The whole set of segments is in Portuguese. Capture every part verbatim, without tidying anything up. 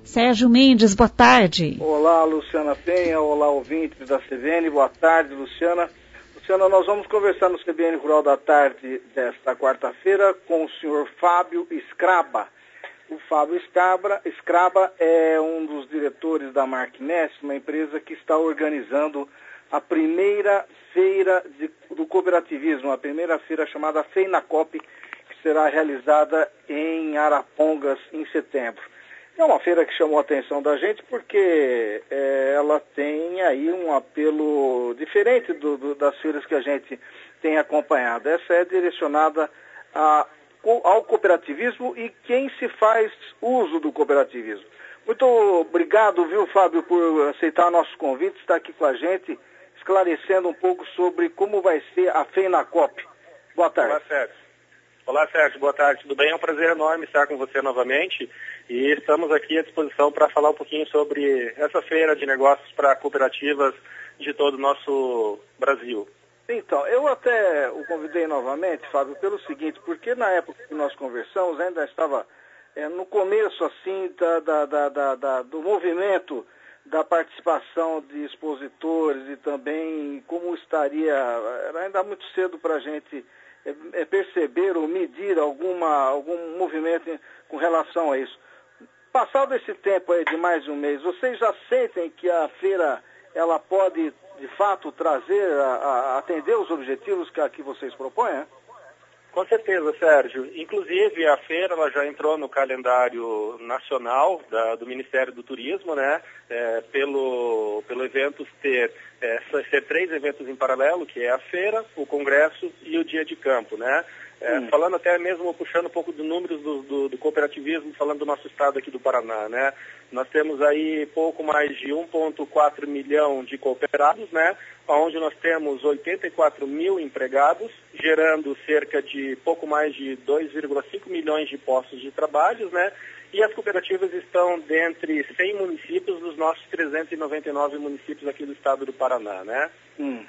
Sérgio Mendes, boa tarde. Olá, Luciana Penha, olá, ouvintes da C B N, boa tarde, Luciana. Luciana, nós vamos conversar no C B N Rural da Tarde desta quarta-feira com o senhor Fábio Scraba. O Fábio Scraba, Scraba é um dos diretores da Marknest, uma empresa que está organizando a primeira feira de, do cooperativismo, a primeira feira chamada FEINACOP, que será realizada em Arapongas em setembro. É uma feira que chamou a atenção da gente porque é, ela tem aí um apelo diferente do, do, das feiras que a gente tem acompanhado. Essa é direcionada a, ao cooperativismo e quem se faz uso do cooperativismo. Muito obrigado, viu, Fábio, por aceitar nosso convite, estar aqui com a gente, esclarecendo um pouco sobre como vai ser a FEINACOP. Boa tarde. Olá, Sérgio. Olá, Sérgio. Boa tarde. Tudo bem? É um prazer enorme estar com você novamente. E estamos aqui à disposição para falar um pouquinho sobre essa feira de negócios para cooperativas de todo o nosso Brasil. Então, eu até o convidei novamente, Fábio, pelo seguinte, porque na época que nós conversamos, ainda estava é, no começo, assim, da, da, da, da, da, do movimento da participação de expositores e também como estaria, era ainda muito cedo para a gente é, é, perceber ou medir alguma, algum movimento com relação a isso. Passado esse tempo aí de mais de um mês, vocês já sentem que a feira ela pode, de fato, trazer, a, a, atender os objetivos que, a, que vocês propõem? Com certeza, Sérgio. Inclusive, a feira ela já entrou no calendário nacional da, do Ministério do Turismo, né? É, pelo, pelo evento ter, é, ser três eventos em paralelo, que é a feira, o congresso e o dia de campo, né? É, hum. Falando até mesmo, puxando um pouco dos números do, do, do cooperativismo, falando do nosso estado aqui do Paraná, né? Nós temos aí pouco mais de um vírgula quatro milhão de cooperados, né? Onde nós temos oitenta e quatro mil empregados, gerando cerca de pouco mais de dois vírgula cinco milhões de postos de trabalho, né? E as cooperativas estão dentre cem municípios dos nossos trezentos e noventa e nove municípios aqui do estado do Paraná, né? Hum.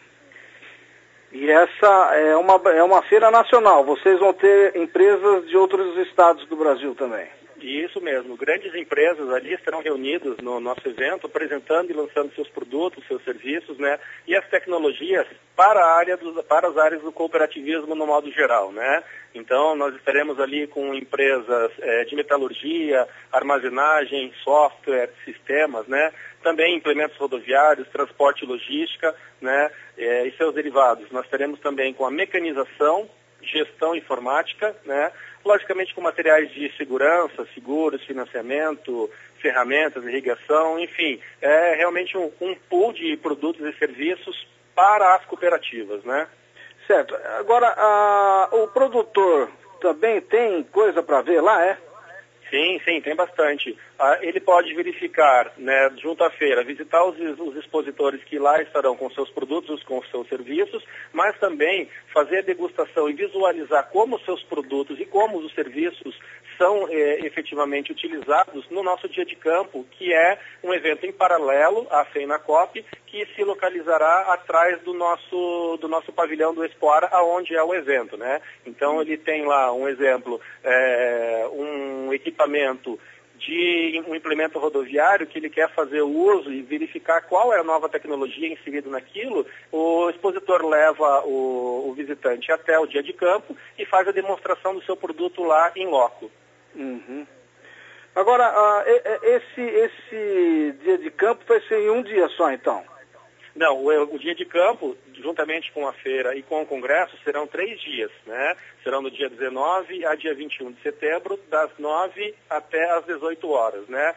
E essa é uma, é uma feira nacional, vocês vão ter empresas de outros estados do Brasil também. Isso mesmo, grandes empresas ali estarão reunidas no nosso evento, apresentando e lançando seus produtos, seus serviços, né? E as tecnologias para, a área do, para as áreas do cooperativismo no modo geral, né? Então, nós estaremos ali com empresas é, de metalurgia, armazenagem, software, sistemas, né? Também implementos rodoviários, transporte e logística, né? É, e seus derivados. Nós teremos também com a mecanização, gestão informática, né? Logicamente com materiais de segurança, seguros, financiamento, ferramentas, irrigação, enfim, é realmente um, um pool de produtos e serviços para as cooperativas, né? Certo. Agora, a, o produtor também tem coisa para ver lá, é? Sim, sim, tem bastante. Ah, ele pode verificar, né, junto à feira, visitar os, os expositores que lá estarão com seus produtos, com seus serviços, mas também fazer a degustação e visualizar como os seus produtos e como os serviços são eh, efetivamente utilizados no nosso dia de campo, que é um evento em paralelo à FEINACOP, que se localizará atrás do nosso, do nosso pavilhão do Expoara, aonde é o evento, né? Então ele tem lá um exemplo, é, um equipamento de um implemento rodoviário que ele quer fazer uso e verificar qual é a nova tecnologia inserida naquilo, o expositor leva o, o visitante até o dia de campo e faz a demonstração do seu produto lá em loco. Uhum. Agora, uh, esse, esse dia de campo vai ser em um dia só, então? Não, o, o dia de campo, juntamente com a feira e com o congresso, serão três dias, né? Serão do dia dezenove a dia vinte e um de setembro, das nove até às dezoito horas, né?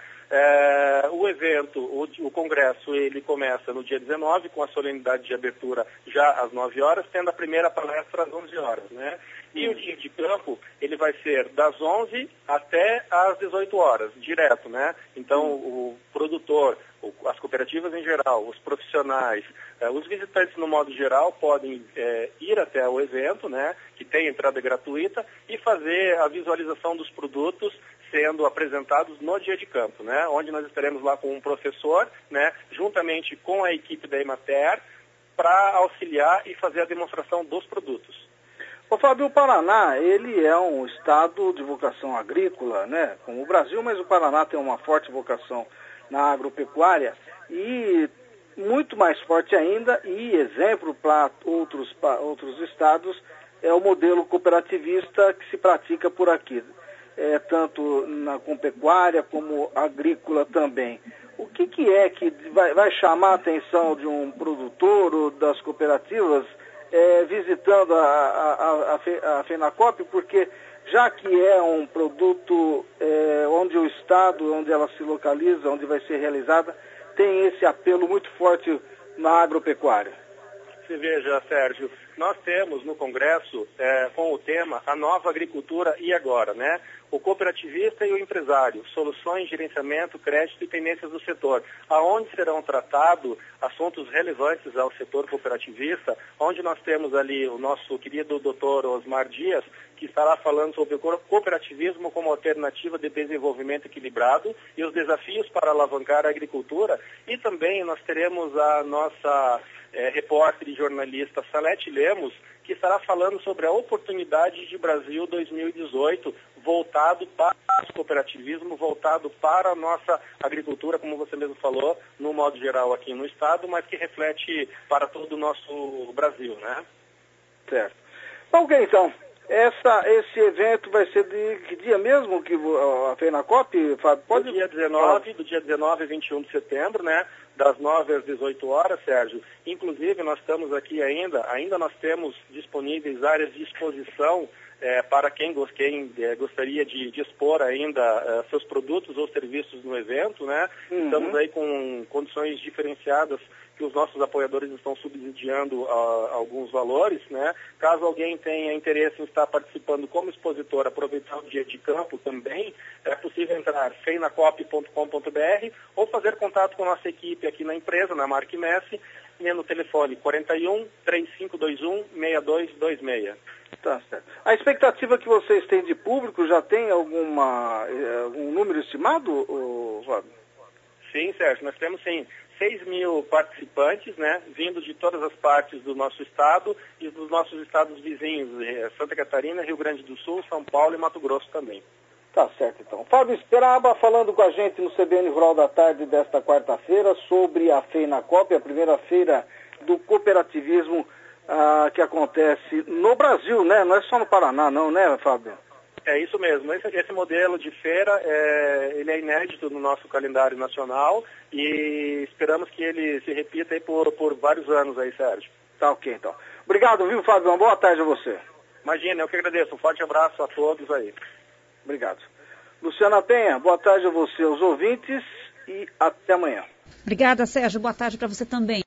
É, o evento, o, o congresso, ele começa no dia dezenove, com a solenidade de abertura já às nove horas, tendo a primeira palestra às onze horas, né? E o dia de campo, ele vai ser das onze até às dezoito horas, direto, né? Então, o produtor, as cooperativas em geral, os profissionais, eh, os visitantes no modo geral podem eh, ir até o evento, né, que tem entrada gratuita, e fazer a visualização dos produtos sendo apresentados no dia de campo, né, onde nós estaremos lá com um professor, né, juntamente com a equipe da Emater, para auxiliar e fazer a demonstração dos produtos. Ô Fábio, o Paraná, ele é um estado de vocação agrícola, né? Como o Brasil, mas o Paraná tem uma forte vocação na agropecuária e muito mais forte ainda, e exemplo para outros, para outros estados, é o modelo cooperativista que se pratica por aqui, é, tanto na com pecuária como agrícola também. O que, que é que vai, vai chamar a atenção de um produtor ou das cooperativas é, visitando a, a, a, a FENACOP? Porque já que é um produto é, onde o estado, onde ela se localiza, onde vai ser realizada, tem esse apelo muito forte na agropecuária. Você veja, Sérgio, nós temos no Congresso, é, com o tema A Nova Agricultura e Agora, né? O cooperativista e o empresário, soluções, gerenciamento, crédito e tendências do setor, aonde serão tratados assuntos relevantes ao setor cooperativista, onde nós temos ali o nosso querido doutor Osmar Dias, que estará falando sobre o cooperativismo como alternativa de desenvolvimento equilibrado e os desafios para alavancar a agricultura, e também nós teremos a nossa é, repórter e jornalista Salete Lemos, que estará falando sobre a oportunidade de Brasil dois mil e dezoito, voltado para o cooperativismo, voltado para a nossa agricultura, como você mesmo falou, no modo geral aqui no estado, mas que reflete para todo o nosso Brasil, né? Certo. Ok, então, essa, esse evento vai ser de que dia mesmo que a FENACOP, Fábio? Pode... Do dia dezenove, do dia dezenove a vinte e um de setembro, né? Das nove às dezoito horas, Sérgio. Inclusive, nós estamos aqui ainda, ainda nós temos disponíveis áreas de exposição é, para quem, quem é, gostaria de, de expor ainda é, seus produtos ou serviços no evento, né? Uhum. Estamos aí com condições diferenciadas que os nossos apoiadores estão subsidiando a, alguns valores, né? Caso alguém tenha interesse em estar participando como expositor, aproveitar o dia de campo também, é possível entrar em feinacop ponto com ponto br ou fazer contato com a nossa equipe aqui na empresa, na Marquimesse, no telefone quarenta e um, trinta e cinco vinte e um, sessenta e dois vinte e seis. Tá certo. A expectativa que vocês têm de público, já tem alguma, algum número estimado, Fábio? Sim, Sérgio, nós temos sim seis mil participantes, né, vindo de todas as partes do nosso estado e dos nossos estados vizinhos, Santa Catarina, Rio Grande do Sul, São Paulo e Mato Grosso também. Tá certo, então. Fábio Scraba falando com a gente no C B N Rural da Tarde desta quarta-feira sobre a FENACOP, a primeira feira do cooperativismo ah, que acontece no Brasil, né? Não é só no Paraná, não, né, Fábio? É isso mesmo. Esse, esse modelo de feira, é, ele é inédito no nosso calendário nacional e esperamos que ele se repita aí por, por vários anos aí, Sérgio. Tá ok, então. Obrigado, viu, Fábio? Uma boa tarde a você. Imagina, eu que agradeço. Um forte abraço a todos aí. Obrigado. Luciana Penha, boa tarde a você, aos ouvintes, e até amanhã. Obrigada, Sérgio. Boa tarde para você também.